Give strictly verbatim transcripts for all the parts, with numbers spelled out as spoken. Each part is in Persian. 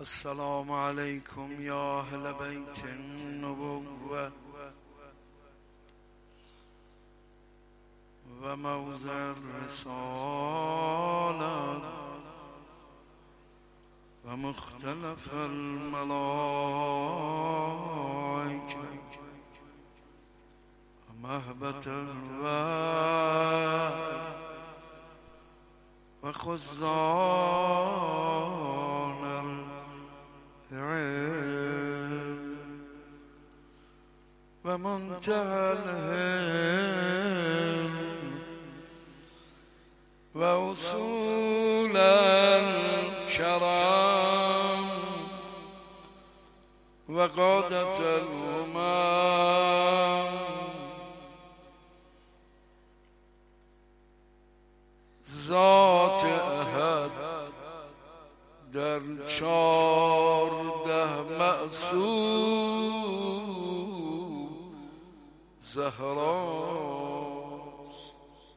السلام عليكم يا أهل بيت النبوة وموضع الرسالة ومختلف الملائكة ومهبة الوحي وخزان العلم ومنتهى العلم وأصول الكرم وقادة الأمم ذات احد در چارده معصوم زهراست.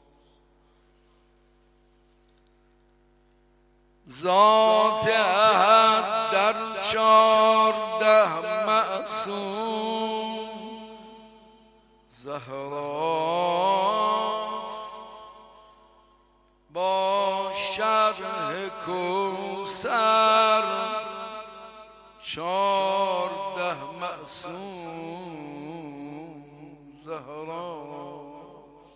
ذات احد در چارده معصوم زهراست. با شرح کوثر چارده معصوم زهراست.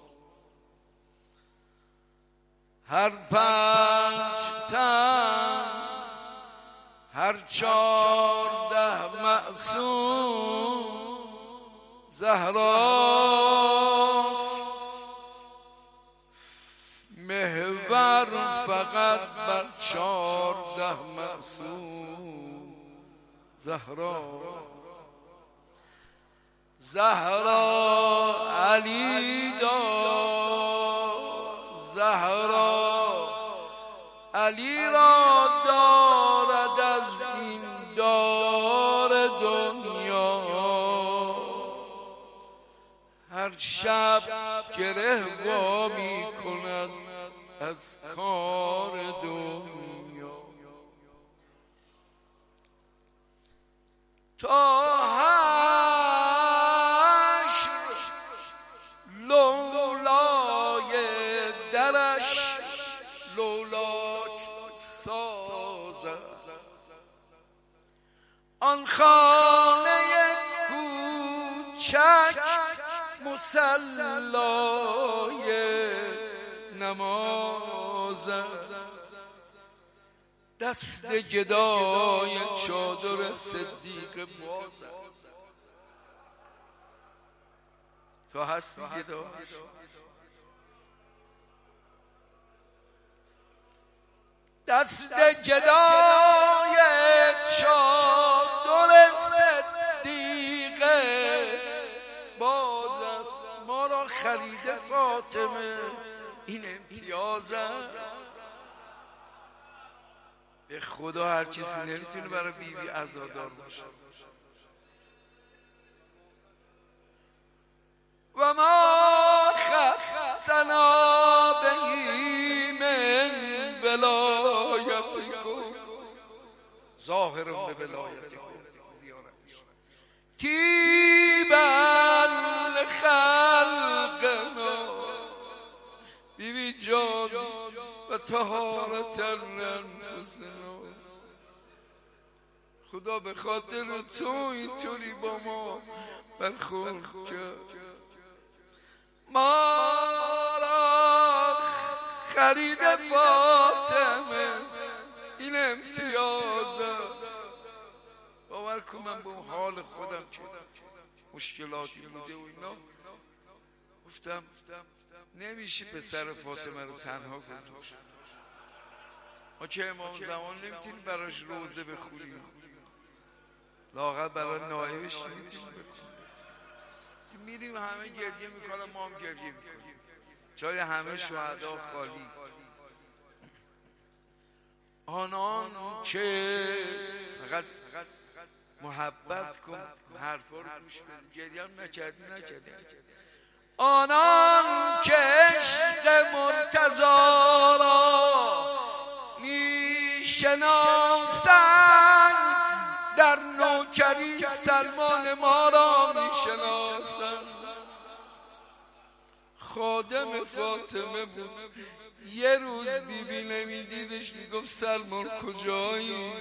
هر پنج تن هر چارده معصوم زهراست. محور فقط بر چارده معصوم زهرا. زهرا علی داد، زهرا علی را دارد از این دار دنیا. هر شب گره وا می کند از کار دنیا. تا حشر لولای درش لولاک سازد. آن خانه کوچک مصلای نماز است. دست گدای چادر صدیق باز است. تو هستی گدا؟ دست گدای چادر صدیق باز است. ما را خریده فاطمه، این امتیاز است. به خدا هر کسی نمیتونه برای بیبی بی عزادار باشه. و ما خصنا بهی من ولایتکم ظاهر به ولایتکم تیبا خلقنا. بیبی جان و طهارت انفسنا. خدا به خاطر تو اینطوری با ما برخورد کرد. ما را خرید فاطمه، این امتیاز است. باور کن من با حال خودم که مشکلاتی بوده و اینا گفتم نمیشه پسر فاطمه رو تنها گذاشت. ما که امام زمان نمیتونیم براش روزه بخونیم، لااقل برای نایبش نمیتونیم بخونیم. میریم همه گریه میکنن، ما هم گریه میکنیم. جای همه شهدا خالی. آنان که فقط محبت کن، حرفا رو گوش بده، گریه هم نکردی نکردی. آنان که عشق مرتضی را میشناسند نوکری سلمان ما را میشناسند. خادم فاطمه بود. یه روز بی بی نمیدیدش میگفت سلمان کجایی؟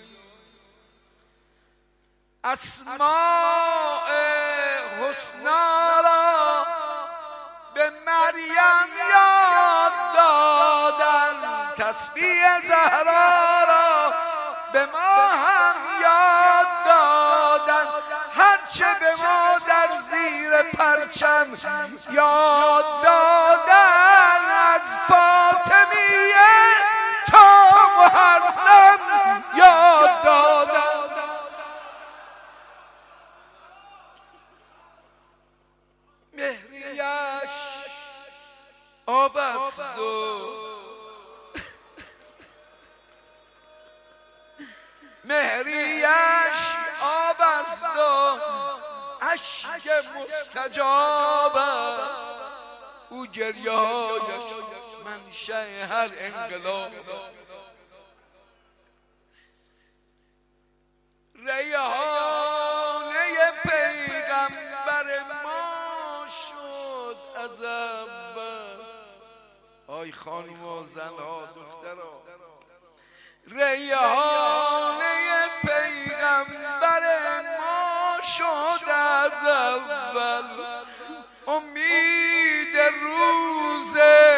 اسماء حسنا را به مریم یاد دادن، تسبیح زهرا را به ما هم یاد دادن. هرچه به ما در زیر پرچم یاد دادن، از فاطمیه تا محرم یاد دادن. مهریش آب است و مهریش آب است و اشک مستجاب است. او گریه هایش منشأ هر انقلاب. ریحانه پیغمبر ما شد از اول. آی خانم و زنها دخترها، ریحانه پیغمبر ما شد از اول. امید روز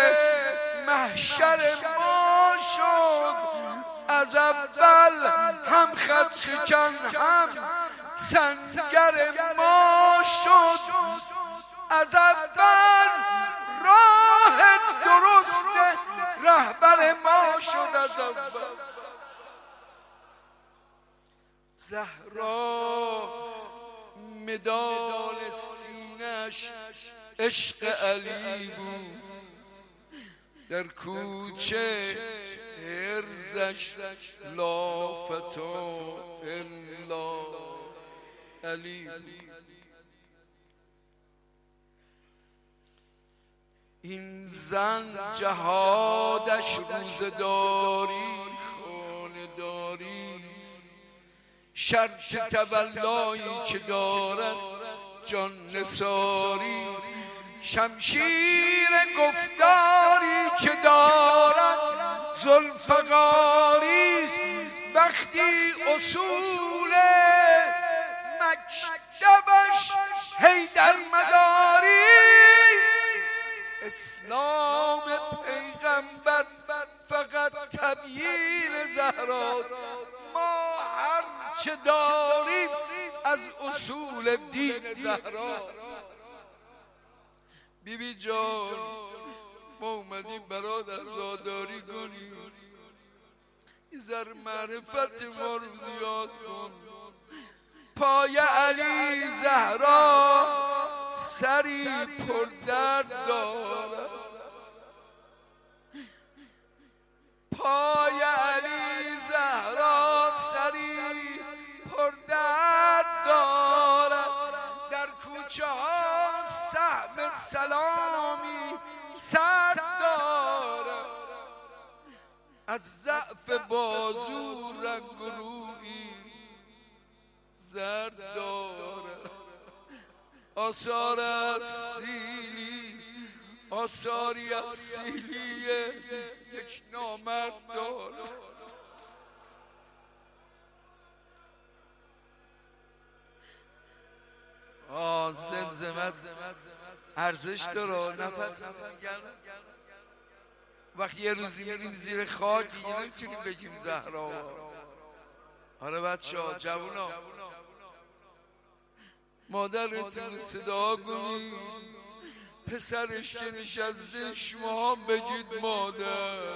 محشر ما شد از اول. هم خط شکن هم سنگر ما شد از اول. راه درست رهبر ما شد از اول. زهرا مدال سینش عشق علی بود. در کوچه ارزش لا فتا الا علی. این زن جهادش روزداری خانه‌داری، شرط تولایی که دارد جان نثاری. شمشیر گفتاری که دارد ذوالفقاری. وقتی اصول مکتبش حیدر مداری. اسلام پیغمبر فقط تبیین زهراست. ما هر چه داریم از اصول دین زهرا. بی بی جان ما اومدیم برات عزاداری کنیم. یه ذره معرفت ما رو زیاد کن. پای علی زهرا سری پر درد دارد. پای علی زهرا سری پر درد دارد. در کوچه ها سهم سلامی سر دارد. از ضعف بازو رنگ و رویی زرد دارد. آثار از سیلی آثاری از سیلی یک نامرد دارد. آه زمزمت ارزش داره. نفس وقتی یه روزی میریم زیر خاک دیگه نمیتونیم بگیم زهرا. آره بچه ها جوونا، مادرتون صدا کنید، پسرش که نشسته شما هم بگید مادر.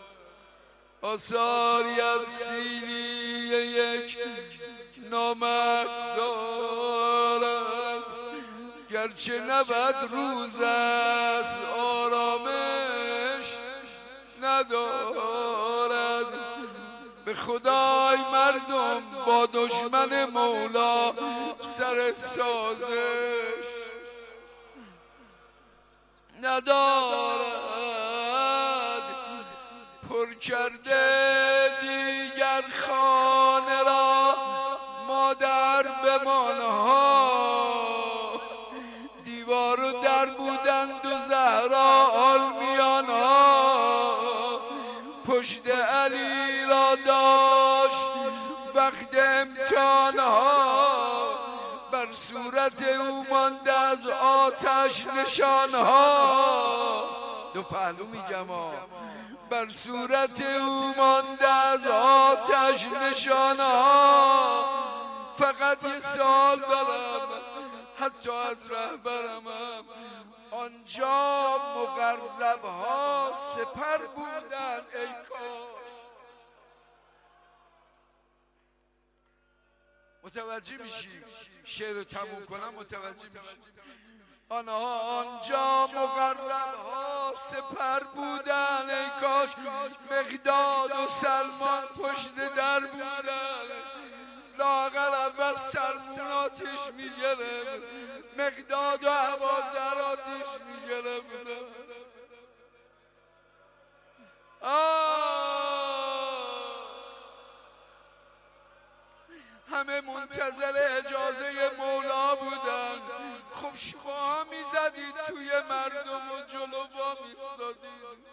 آثاری از سیلی یک نامرد دارد. گرچه نبد روز است آرامش ندارد. به خدای مردم با دشمن مولا سر سازش ندارد. پر کرده دیگر خانه را مادر زمانها دیوار و در بودند و زهرا آلمیانها پشت علی را داشت وقت امتحانها بر صورت او مانده از آتش نشانها دو پهلو میگم بر صورت او مانده از آتش نشانها فقط یه سال دارم حتی از رهبرمم آنجا مقربها سپر بودن ای کاش متوجه میشی شعر رو تموم کنم متوجه میشی آنها آنجا مقربها سپر بودن ای کاش مقداد و سلمان پشت در بودن لااقل اول سلمان آتش میگرفت مقداد و ابوذر آتش میگرفت همه منتظر اجازه مولا بودن خب شما میزدید توی مردم و جلو وا میستادید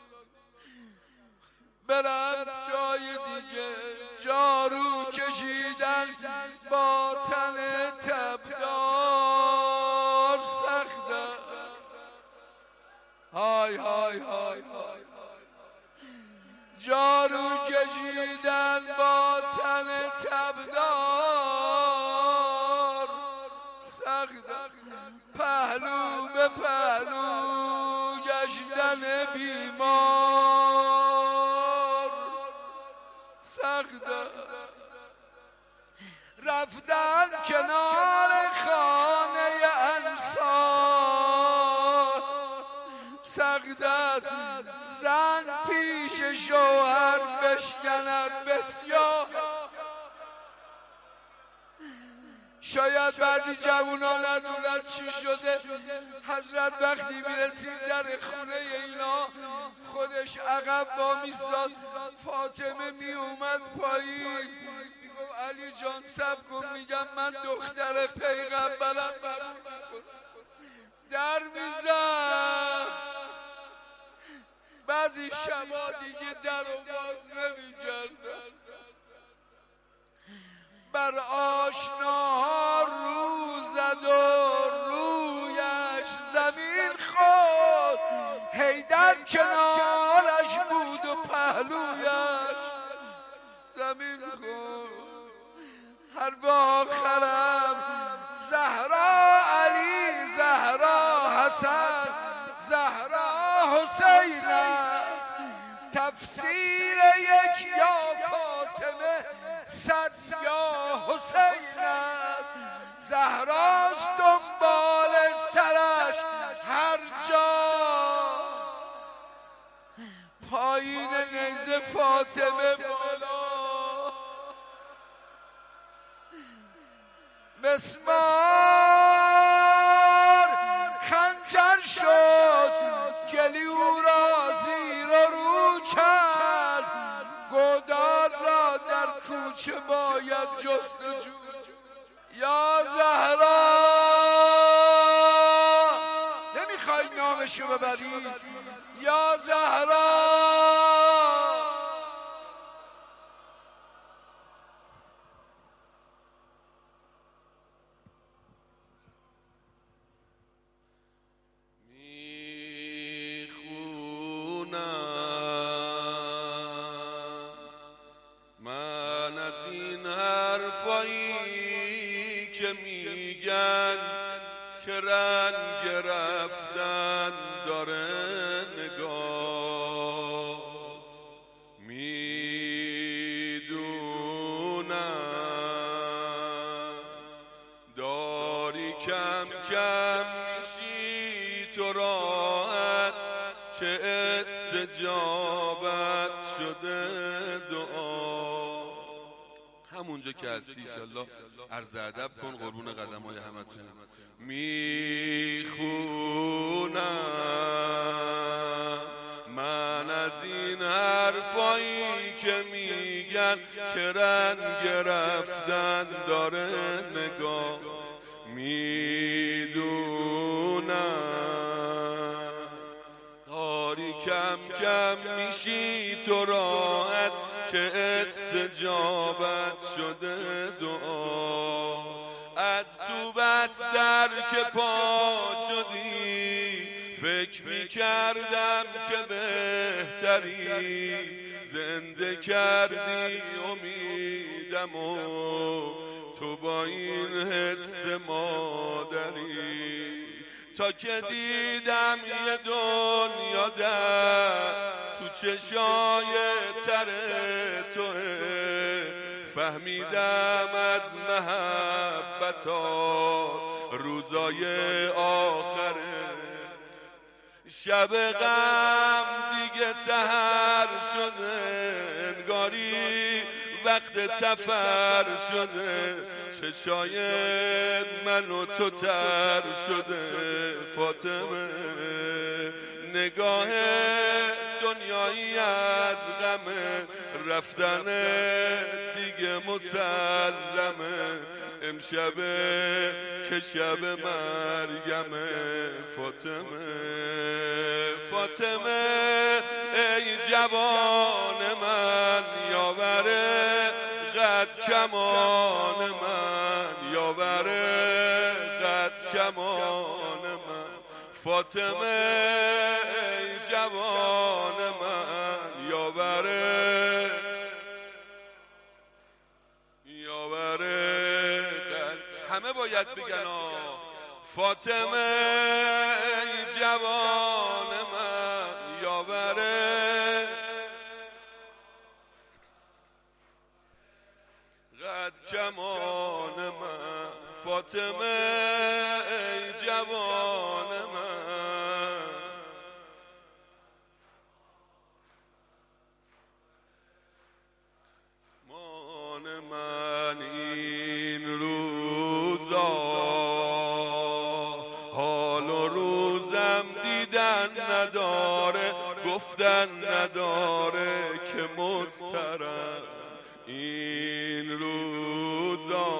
برن جای دیگه جارو کشیدن با تن تبدار سخته های های های های جارو کشیدن با تن تبدار سخته پهلو به پهلو گشتن بیمار سخته رفتن کنار خانه انصار سخته است زن پیش شوهر بشکند بسیار شاید بعضی جوونا ندونن چی شده حضرت وقتی میرسید در خونه اینا خودش عقب با میستاد فاطمه میومد پایین میگم علی جان صبر کن میگم من دختر پیغمبرم در میزن بعضی شبا دیگه در و باز نمیکردن بر آشناها رو زد و رویش زمین خود حیدر کنارش بود و پهلویش زمین خود حرف آخرم زهرا علی زهرا حسن زهرا حسین است تفسیر یک یا فاطمه صد یا حسین است زهراست دنبال سرش هر جا پایین نیزه فاطمه بالا مسمار خنجر شد گلی او را زیر و رو کرد گودال را در کوچه باید جستجو یا زهرا نمیخوای نامشو ببری یا زهرا میگن که رنگ رفتن داره نگاه میدونم داری کم کم میشی تو راحت که استجابت شده دعا همونجا که هستی انشالله عرض ادب کن قربون قدم های همتون میخونم من از این حرفایی که میگن میگن که رنگ رفتن داره نگاه میدونم داری کم کم میشی تو راحت که استجابت شده دعا از تو بستر که پا شدی فکر میکردم که بهتری زنده کردی امیدم و تو با این حس مادری تا که دیدم یه دنیا در تو چشای تر توه فهمیدم از محبتات روزای آخره شب غم دیگه سحر شده انگاری وقت سفر شده چشای من و تو تر شده فاطمه نگاه دنیایی از غم رفتن دیگه مسلمه امشبه که شب مرگمه فاطمه فاطمه ای جوان من یاوره قد کمان من یاوره قد کمان من فاطمه ای جوان من یاوره یاوره همه باید بگن فاطمه ای جوان من یاوره قد کمان من فاطمه ای جوان من مان من این روزا حال و روزم دیدن نداره گفتن نداره که مضطرم این روزا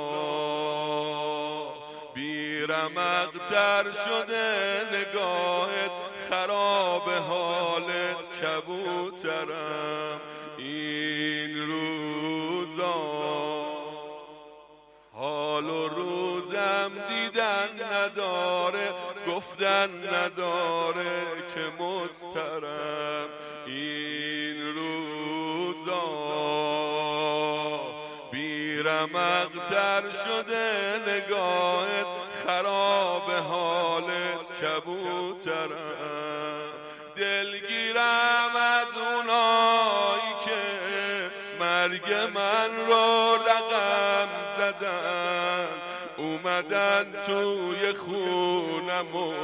بیرمقتر شده نگاهت خراب حالت کبوترم این روزا حال و روزم دیدن نداره گفتن نداره که مضطرم این روزا بیرمقتر شده نگاهت خراب حالت کبوترم دلگیرم از اونایی که مرگ من رو رقم زدن اومدن توی خونم و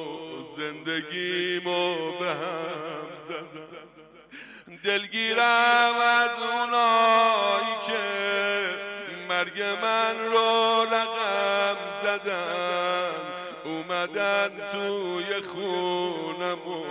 زندگیمو به هم زدن دلگیرم از اونایی که مرگ من رو رقم زدن اومدن توی خونم و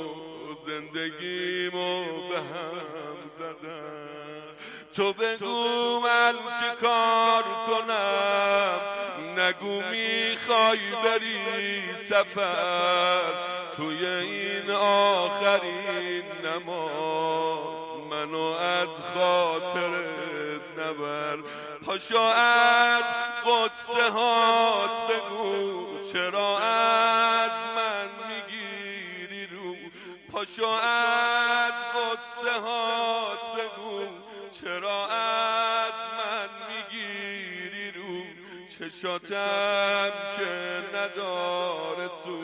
زندگیمو به هم زدن تو بگو من چه کار کنم نگو میخوای بری سفر توی این آخرین نماز منو از خاطرت نبر پاشو از قصه هات بگو چرا از من میگیری رو پاشو از قصه هات بگو چرا از من میگیری رو چشاتم که نداره سو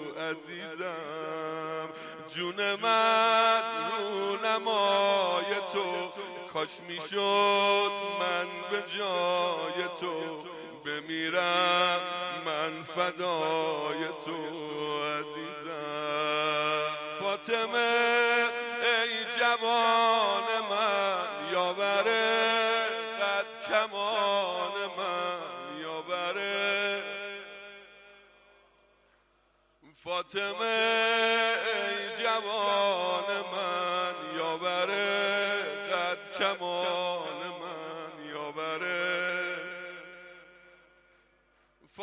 عزیزم جون من رو نمای تو کاش میشد من به جای تو بمیرم من فدای تو عزیزم فاطمه ای جوان من یاوره قد کمان من یاوره فاطمه ای جوان من یاوره قد کمان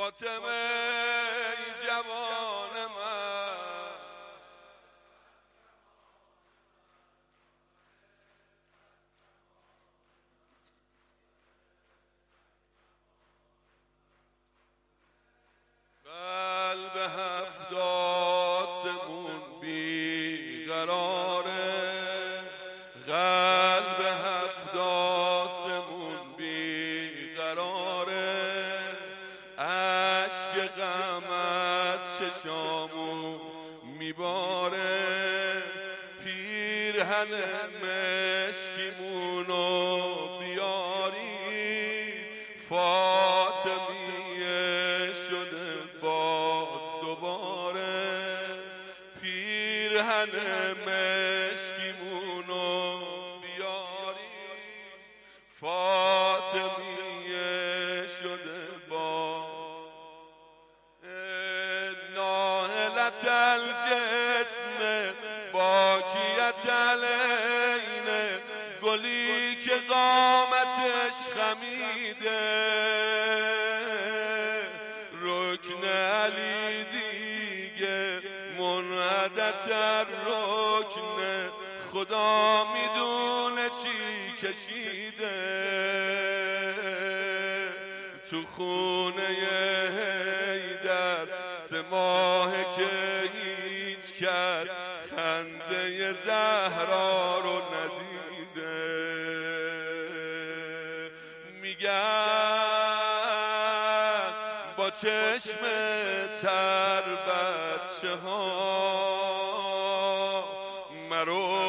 فاطمه ای جوان من، قلب هفت آسمون بیقراره، قلب هفت آسمون بیقراره، اشک غم از چشامون میباره، پیرهن مشکیمونو بیاری، فاطمیه شده باز دوباره، پیرهن مشکیمونو بیاری، فاطمیه شده باز. ناهلت الجسم باکیت العین، گلی که قامتش خمیده، رکن علی دیگه منعدت رکن، خدا میدونه چی کشیده، تو خونه حیدر سه ماهه که هیچ کس خنده زهرا رو ندیده، میگن با چشم تر بچه ها مرو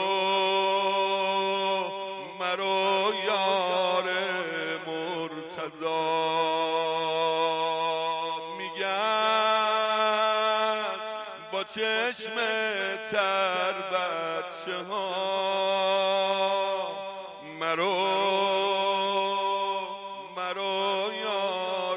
مرو یار مرتضی، میگن با چشم تر بچه ها مرو مرو یار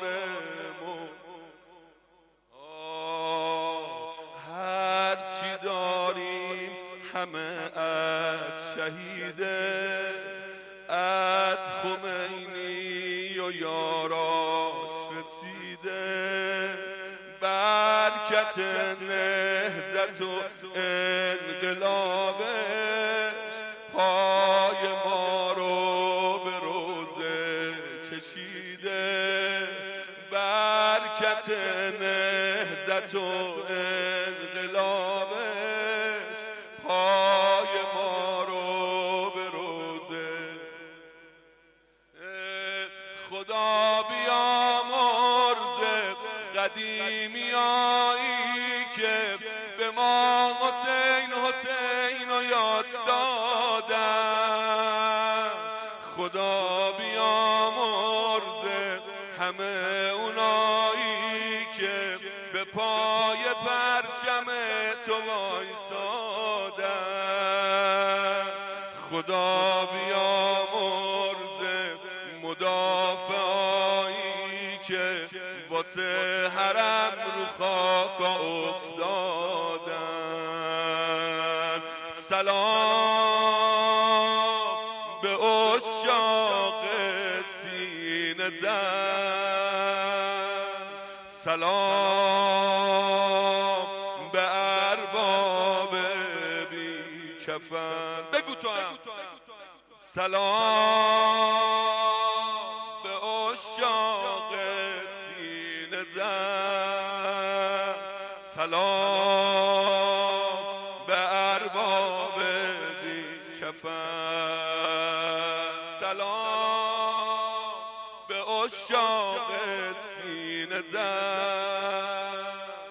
هرچی داریم همه از شهیده، از خمینی و یاراش رسیده، برکت نهضت و انقلابش پای ما رو به روزه کشیده، برکت نهضت و انقلابش پای ما رو به روزه. خدا بیامرزه قدیمیایی که به ما حسین حسین رو یاد دادن، خدا بیامرزه همه اونایی که به پای پرچم تو وایسادن، خدا بیامرزه مدافعایی که واسه حرم رو خاک افتادن. سلام به عشاق سینه زن، سلام به ارباب بی کفن، بگو تو هم سلام به عشاق سینه زن، سلام به ارباب بی کفن، سلام به عشاق سینه زن،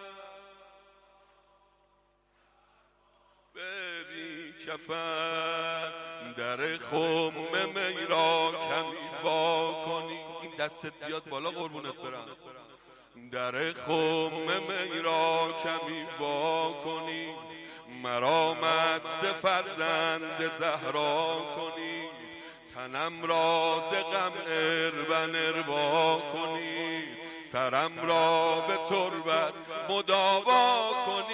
به بی کفن. در خم می را کمی وا کنی، این دستت بیاد بالا قربونت برم، در خم می را کمی وا کنی، مرا مست فرزند زهرا کنی، تنم را ز غم اربن اروا کنی، سرم را به تربت مداوا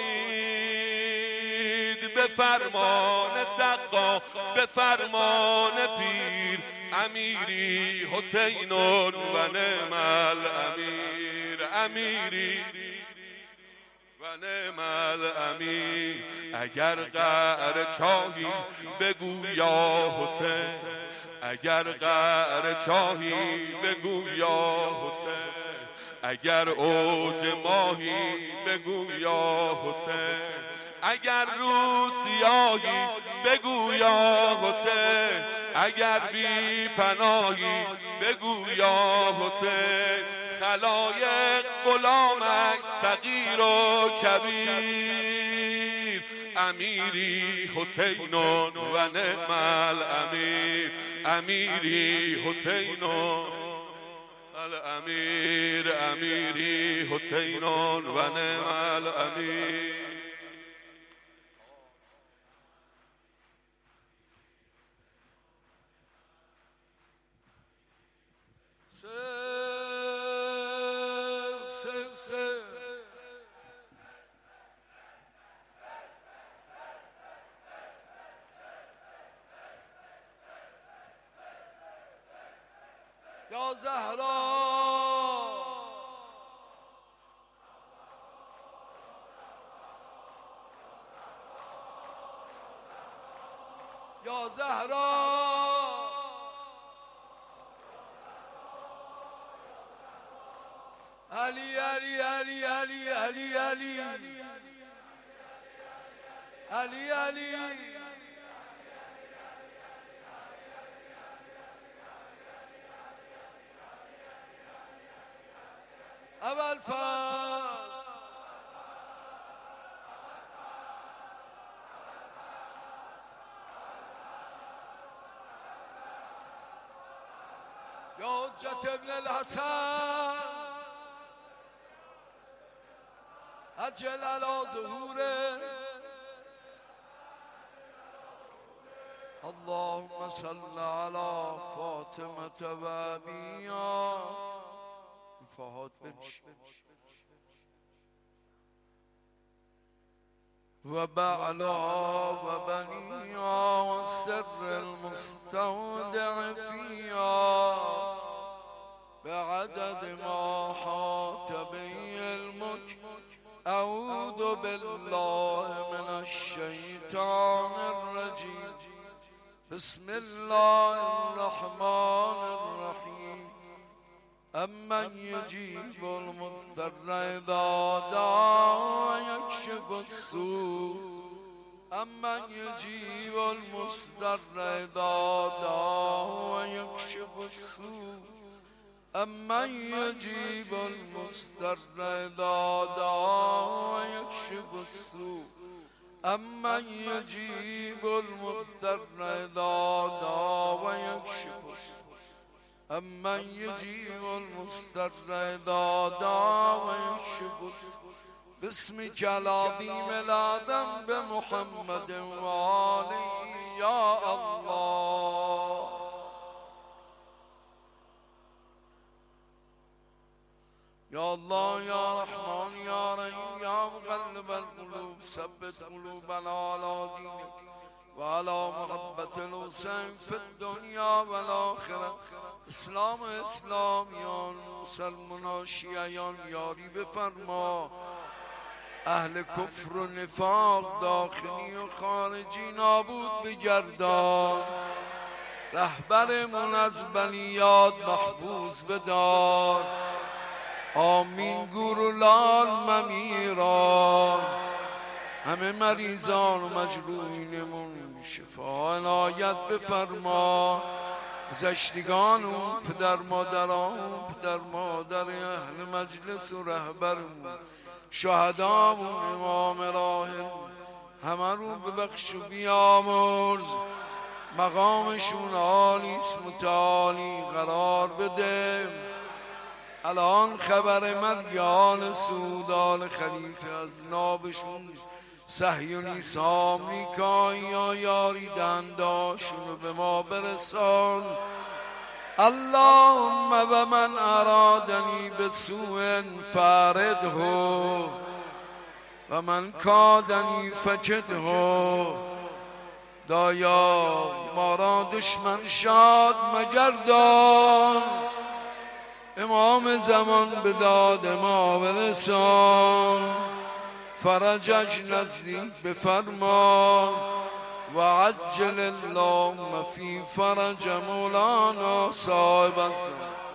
کنید، به فرمان سقا به فرمان پیر امیری حسین و نعم الامیر، امیری و نعم الامیر. اگر قعر چاهی بگو یا حسین، اگر قعر چاهی بگو یا حسین، اگر اوج ماهی بگو یا حسین، اگر روسیایی بگو یا حسین، اگر بی پناهی بگو یا حسین. خلایق غلامش صغیر و کبیر، امیری حسین و نعم الامیر، امیری حسین الامیر، امیری حسین و نعم الامیر. یا زهرا یا زهرا علی علی علی علی علی علی علی علی اول فاز یا حجت ابن الحسن عجل علی ظهوره. اللهم صل على فاطمة و ابیها فهاد بنش و بعلها و بنیها و سر المستودع فیها بعدد ما حاط به علمک. اعوذ بالله من الشیطان الرجیم. بسم الله الرحمن الرحیم. امن یجیب المضطر اذا دعا و یکشف السوء، امن یجیب المضطر اذا دعا و یکشف السوء، امن یجیب المضطر اذا دعا و یکشف السوء، امن یجیب المضطر اذا دعا و یکشف السوء، امن یجیب المضطر اذا دعا و یکشف السوء. باسمک العظیم العظم بمحمد و آله یا الله. یا الله یا رحمان یا رحیم یا مقلب القلوب ثبت قلوبنا علی دینک و علی محبت الحسین فی الدنیا و الاخره. اسلام و اسلامیان، مسلمان و شیعیان یاری بفرما. اهل کفر و نفاق داخلی و خارجی نابود بگردان. رهبرمون از بلیات محفوظ بدار. آمین گورلال ممیران. همه مریضان و مجروحینمون شفا عنایت بفرما. گذشتگان و پدر مادران و پدر مادر اهل مجلس و رهبرمون، شهدامون، امام راحل، همه رو ببخش و بیامرز. مقامشون عالیست متعالی قرار بده. الان خبر مریان سودال خلیفه از نابشون صهیونیست آمریکایی یا یاری دنداشون رو به ما برسان. اللهم و من ارادنی بسوء فارده و من کادنی فجده. دایا ما را دشمن شاد مگردان. امام زمان به داد ما برسان، فرجش نزدیک بفرما و عجل اللهم فی فرج مولانا صاحب الزمان.